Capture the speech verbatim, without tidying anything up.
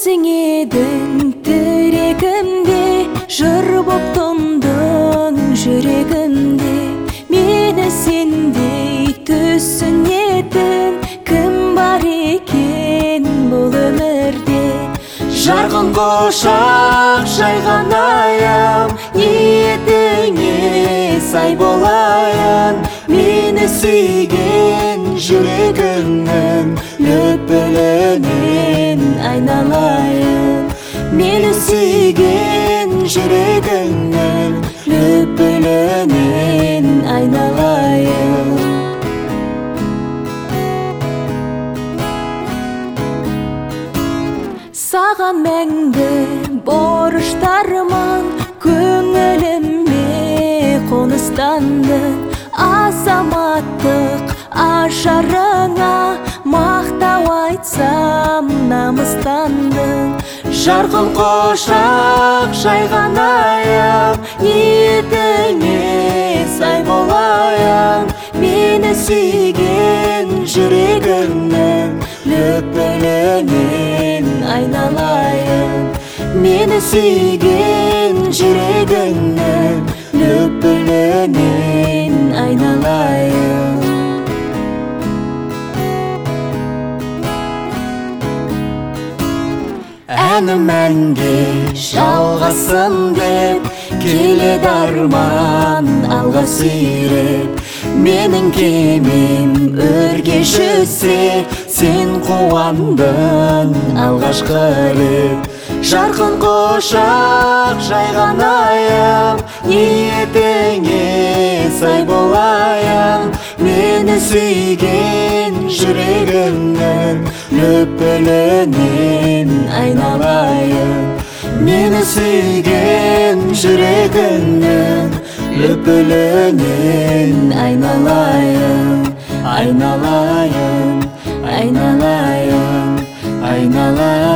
сиңедің тірегімде, жыр боп тұндың жүрегімде. Мені сендей түсінетін кім бар екен бұл өмірде? Жарқын құшақ жайған айым, ниетіңе сай болайын. Мені сүйген жүрегіңнің лүпілінен айналайын. Мені сүйген жүрегіңнің лүпілінен айналайын. Саған мәңгі борыштармын, көңіліме қоныстандың. Азаматтық ажарыңа мақтау айтсам намыстандың. Жарқын құшақ жайған айым, ниетіңе сай болайын. Мені сүйген жүрегіңнің лүпілінен айналайын. Мені сүйген жүрегіңнің лүпілінен айналайын. Әнім әнге жалғасын деп, келеді арман алға сүйреп. Менің кемем өрге жүзсе, сен қуандың алғашқы рет. Жарқын құшақ жайған айым, ниетіңе сай болайын. Мені сүйген жүрегіңнің лүпілінен айналайын. Мені сүйген жүрегіңнің лүпілінен айналайын. Айналайын, айналайын, айналайын.